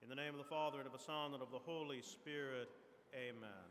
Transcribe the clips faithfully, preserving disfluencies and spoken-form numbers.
In the name of the Father, and of the Son, and of the Holy Spirit, amen.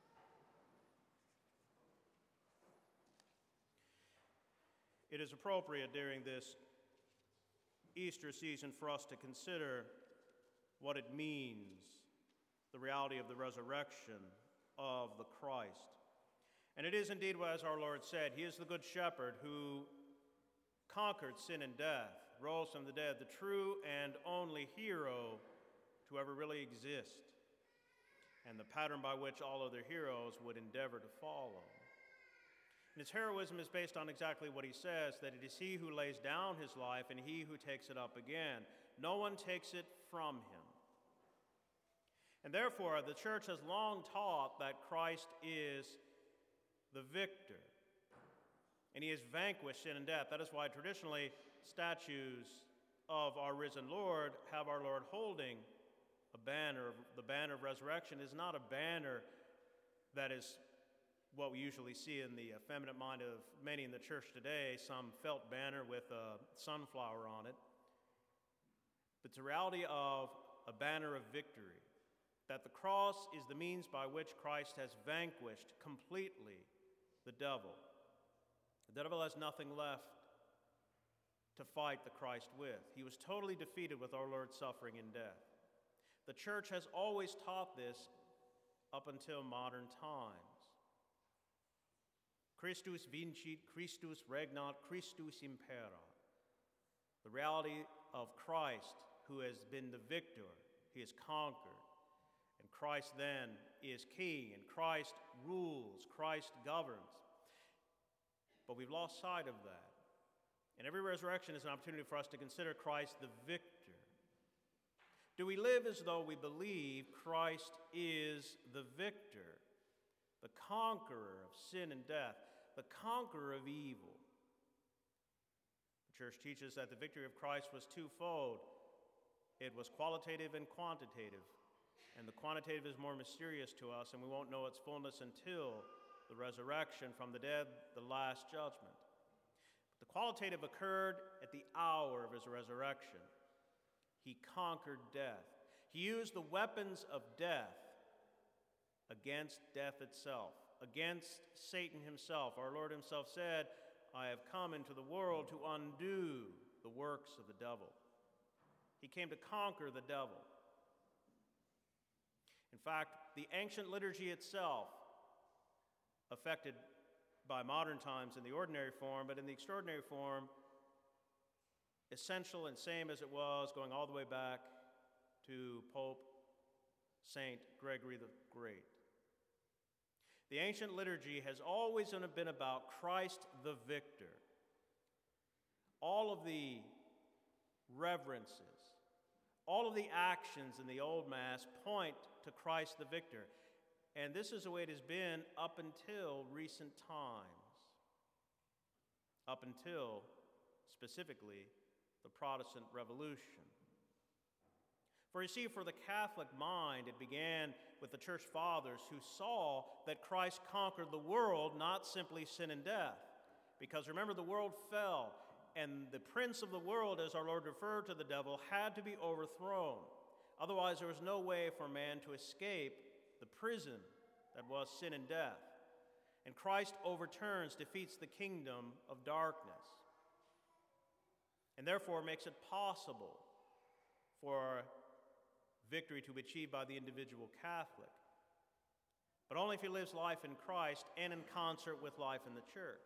It is appropriate during this Easter season for us to consider what it means, the reality of the resurrection of the Christ. And it is indeed, as our Lord said, He is the Good Shepherd who conquered sin and death, rose from the dead, the true and only hero to ever really exist, and the pattern by which all other heroes would endeavor to follow. And his heroism is based on exactly what he says, that it is he who lays down his life and he who takes it up again. No one takes it from him. And therefore, the church has long taught that Christ is the victor, and he has vanquished sin and death. That is why traditionally statues of our risen Lord have our Lord holding a banner. The banner of resurrection is not a banner that is what we usually see in the effeminate mind of many in the church today, some felt banner with a sunflower on it. But it's a reality of a banner of victory, that the cross is the means by which Christ has vanquished completely the devil. The devil has nothing left to fight the Christ with. He was totally defeated with our Lord's suffering and death. The church has always taught this up until modern times. Christus vincit, Christus regnat, Christus imperat. The reality of Christ, who has been the victor, he has conquered. And Christ then is king, and Christ rules, Christ governs. But we've lost sight of that. And every resurrection is an opportunity for us to consider Christ the victor. Do we live as though we believe Christ is the victor, the conqueror of sin and death, the conqueror of evil? The church teaches that the victory of Christ was twofold. It was qualitative and quantitative. And the quantitative is more mysterious to us, and we won't know its fullness until the resurrection from the dead, the last judgment. But the qualitative occurred at the hour of his resurrection. He conquered death. He used the weapons of death against death itself, against Satan himself. Our Lord himself said, I have come into the world to undo the works of the devil. He came to conquer the devil. In fact, the ancient liturgy itself, affected by modern times in the ordinary form, but in the extraordinary form, essential and same as it was going all the way back to Pope Saint Gregory the Great. The ancient liturgy has always been about Christ the victor. All of the reverences, all of the actions in the Old Mass point to Christ the victor. And this is the way it has been up until recent times, up until, specifically, the Protestant Revolution. For you see, for the Catholic mind, it began with the Church Fathers who saw that Christ conquered the world, not simply sin and death. Because remember, the world fell, and the prince of the world, as our Lord referred to the devil, had to be overthrown. Otherwise, there was no way for man to escape the prison that was sin and death. And Christ overturns, defeats the kingdom of darkness, and therefore makes it possible for victory to be achieved by the individual Catholic, but only if he lives life in Christ and in concert with life in the church.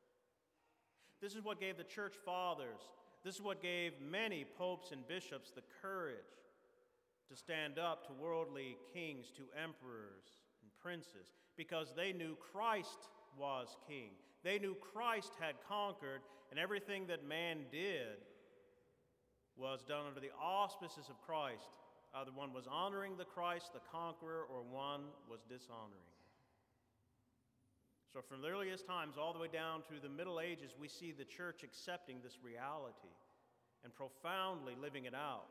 This is what gave the Church Fathers, this is what gave many popes and bishops the courage to stand up to worldly kings, to emperors and princes, because they knew Christ was king. They knew Christ had conquered, and everything that man did was done under the auspices of Christ. Either one was honoring the Christ, the conqueror, or one was dishonoring him. So from the earliest times all the way down to the Middle Ages, we see the church accepting this reality and profoundly living it out.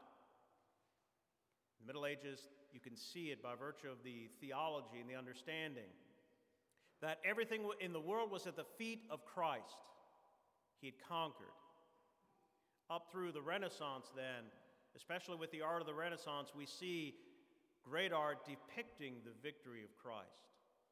In the Middle Ages, you can see it by virtue of the theology and the understanding that everything in the world was at the feet of Christ. He had conquered. Up through the Renaissance, then, especially with the art of the Renaissance, we see great art depicting the victory of Christ.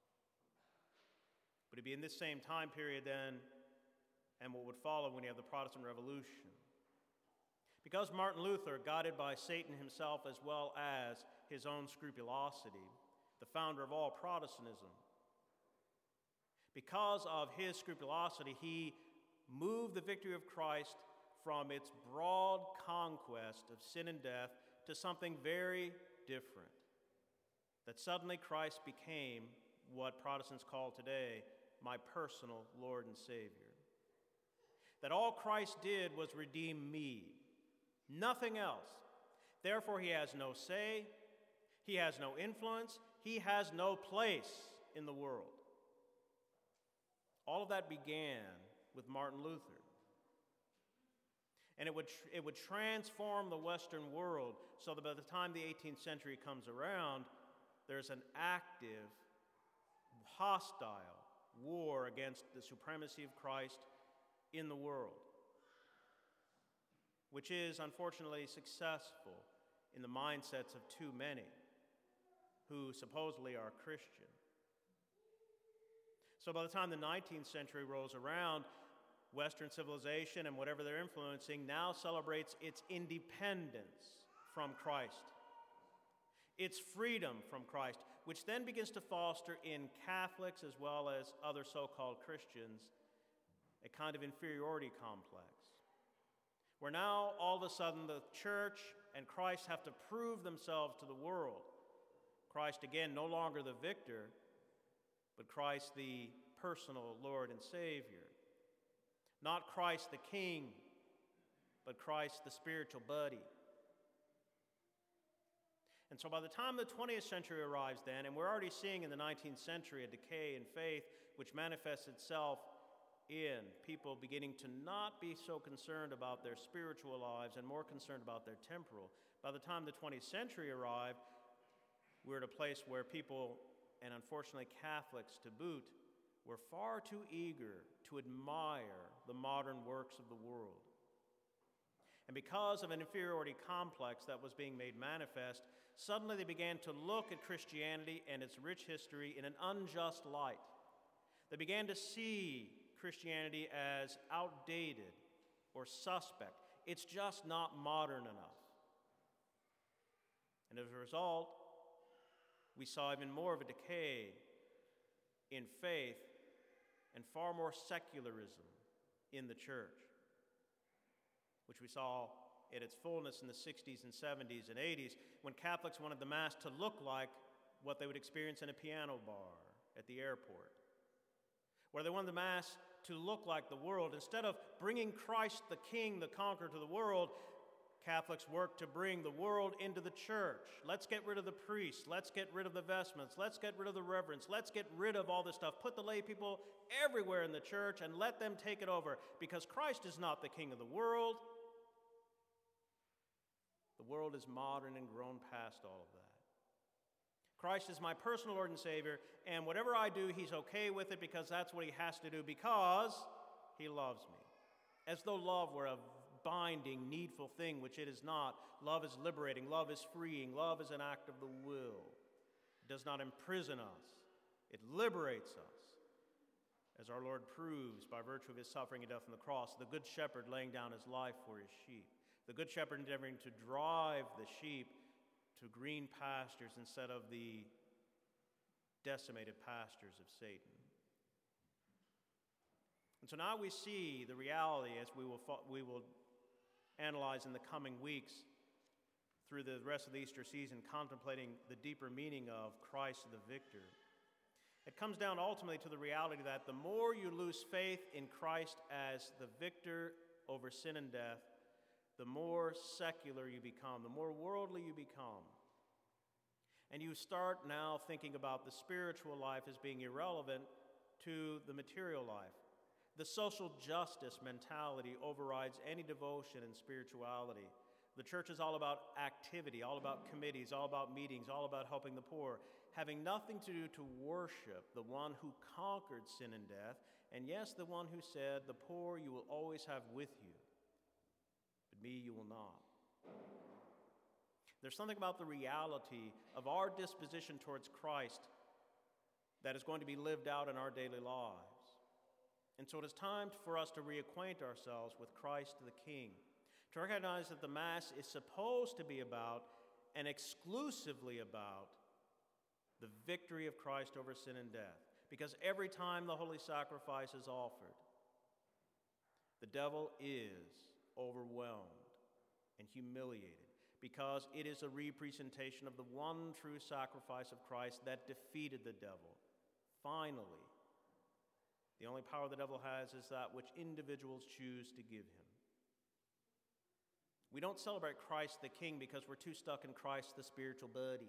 But it'd be in this same time period then, and what would follow when you have the Protestant Revolution. Because Martin Luther, guided by Satan himself as well as his own scrupulosity, the founder of all Protestantism, because of his scrupulosity, he moved the victory of Christ from its broad conquest of sin and death to something very different. That suddenly Christ became what Protestants call today my personal Lord and Savior. That all Christ did was redeem me, nothing else. Therefore, he has no say, he has no influence, he has no place in the world. All of that began with Martin Luther. And it would, it would transform the Western world so that by the time the eighteenth century comes around, there's an active, hostile war against the supremacy of Christ in the world, which is unfortunately successful in the mindsets of too many who supposedly are Christian. So by the time the nineteenth century rolls around, Western civilization and whatever they're influencing now celebrates its independence from Christ, its freedom from Christ, which then begins to foster in Catholics as well as other so-called Christians a kind of inferiority complex, where now all of a sudden the church and Christ have to prove themselves to the world. Christ, again, no longer the victor, but Christ the personal Lord and Savior. Not Christ the King, but Christ the spiritual buddy. And so by the time the twentieth century arrives then, and we're already seeing in the nineteenth century a decay in faith which manifests itself in people beginning to not be so concerned about their spiritual lives and more concerned about their temporal. By the time the twentieth century arrived, we're at a place where people, and unfortunately Catholics to boot, were far too eager to admire the modern works of the world. And because of an inferiority complex that was being made manifest, suddenly they began to look at Christianity and its rich history in an unjust light. They began to see Christianity as outdated or suspect. It's just not modern enough. And as a result, we saw even more of a decay in faith and far more secularism in the church, which we saw at its fullness in the sixties and seventies and eighties when Catholics wanted the Mass to look like what they would experience in a piano bar at the airport, where they wanted the Mass to look like the world. Instead of bringing Christ the King, the conqueror, to the world, Catholics work to bring the world into the church. Let's get rid of the priests. Let's get rid of the vestments. Let's get rid of the reverence. Let's get rid of all this stuff. Put the lay people everywhere in the church and let them take it over, because Christ is not the king of the world. The world is modern and grown past all of that. Christ is my personal Lord and Savior, and whatever I do, he's okay with it because that's what he has to do because he loves me. As though love were a binding, needful thing, which it is not. Love is liberating. Love is freeing. Love is an act of the will. It does not imprison us. It liberates us, as our Lord proves by virtue of his suffering and death on the cross, the good shepherd laying down his life for his sheep, the good shepherd endeavoring to drive the sheep to green pastures instead of the decimated pastures of Satan. And so now we see the reality, as we will, we will analyze in the coming weeks through the rest of the Easter season, contemplating the deeper meaning of Christ the victor. It comes down ultimately to the reality that the more you lose faith in Christ as the victor over sin and death, the more secular you become, the more worldly you become. And you start now thinking about the spiritual life as being irrelevant to the material life. The social justice mentality overrides any devotion and spirituality. The church is all about activity, all about committees, all about meetings, all about helping the poor, having nothing to do to worship the one who conquered sin and death, and yes, the one who said, "The poor you will always have with you, but me you will not." There's something about the reality of our disposition towards Christ that is going to be lived out in our daily lives. And so it is time for us to reacquaint ourselves with Christ the King, to recognize that the Mass is supposed to be about and exclusively about the victory of Christ over sin and death. Because every time the holy sacrifice is offered, the devil is overwhelmed and humiliated, because it is a representation of the one true sacrifice of Christ that defeated the devil. Finally, the only power the devil has is that which individuals choose to give him. We don't celebrate Christ the King because we're too stuck in Christ the spiritual buddy.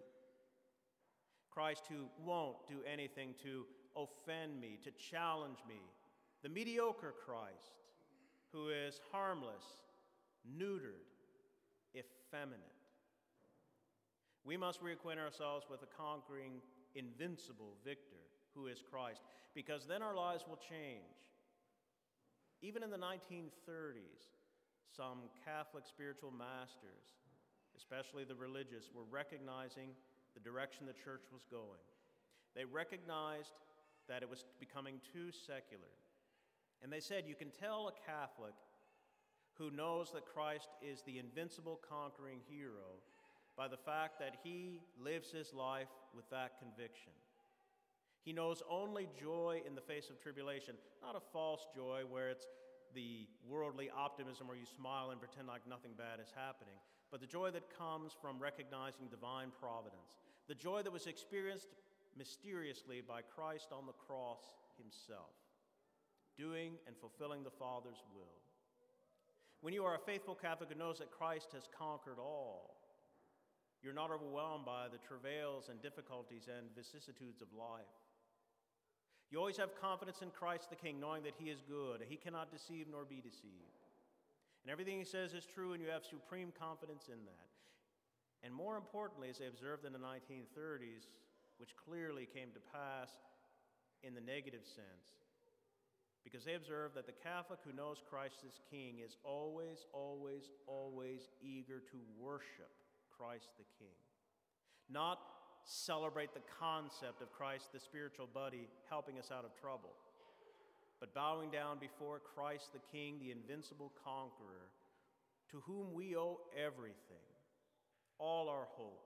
Christ who won't do anything to offend me, to challenge me. The mediocre Christ who is harmless, neutered, effeminate. We must reacquaint ourselves with the conquering, invincible victor who is Christ, because then our lives will change. Even in the nineteen thirties, some Catholic spiritual masters, especially the religious, were recognizing the direction the church was going. They recognized that it was becoming too secular. And they said, you can tell a Catholic who knows that Christ is the invincible conquering hero by the fact that he lives his life with that conviction. He knows only joy in the face of tribulation, not a false joy where it's the worldly optimism where you smile and pretend like nothing bad is happening, but the joy that comes from recognizing divine providence, the joy that was experienced mysteriously by Christ on the cross himself, doing and fulfilling the Father's will. When you are a faithful Catholic who knows that Christ has conquered all, you're not overwhelmed by the travails and difficulties and vicissitudes of life. You always have confidence in Christ the King, knowing that he is good, he cannot deceive nor be deceived. And everything he says is true, and you have supreme confidence in that. And more importantly, as they observed in the nineteen thirties, which clearly came to pass in the negative sense, because they observed that the Catholic who knows Christ as King is always, always, always eager to worship Christ the King. Not celebrate the concept of Christ the spiritual buddy helping us out of trouble, but bowing down before Christ the King, the invincible conqueror, to whom we owe everything, all our hope,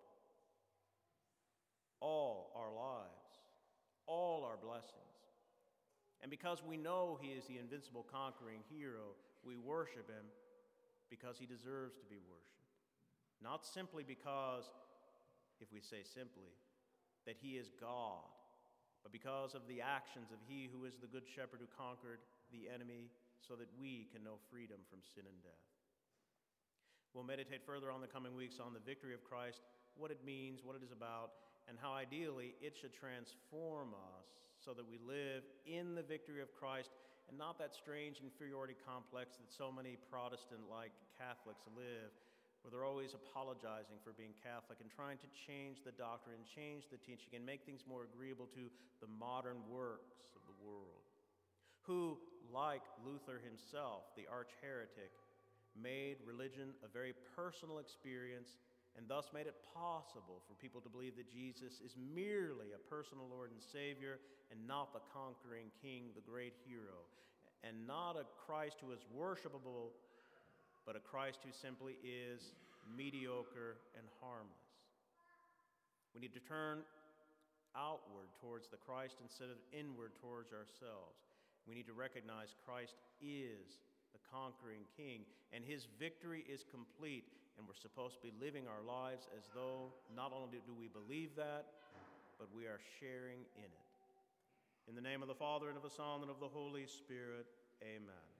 all our lives, all our blessings. And because we know he is the invincible conquering hero, we worship him because he deserves to be worshiped. Not simply because, if we say simply, that he is God, but because of the actions of he who is the good shepherd who conquered the enemy so that we can know freedom from sin and death. We'll meditate further on the coming weeks on the victory of Christ, what it means, what it is about, and how ideally it should transform us so that we live in the victory of Christ and not that strange inferiority complex that so many Protestant-like Catholics live, where they're always apologizing for being Catholic and trying to change the doctrine, change the teaching, and make things more agreeable to the modern works of the world. Who, like Luther himself, the arch-heretic, made religion a very personal experience and thus made it possible for people to believe that Jesus is merely a personal Lord and Savior and not the conquering King, the great hero, and not a Christ who is worshipable, but a Christ who simply is mediocre and harmless. We need to turn outward towards the Christ instead of inward towards ourselves. We need to recognize Christ is the conquering King, and his victory is complete, and we're supposed to be living our lives as though not only do we believe that, but we are sharing in it. In the name of the Father, and of the Son, and of the Holy Spirit, amen.